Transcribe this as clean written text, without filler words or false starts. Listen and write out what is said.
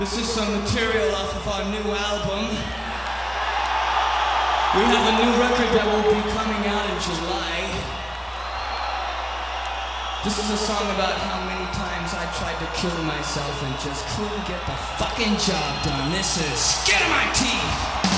This is some material off of our new album. We have a new record that will be coming out in July. This is a song about how many times I tried to kill myself and just couldn't get the fucking job done. This is Skin of My Teeth.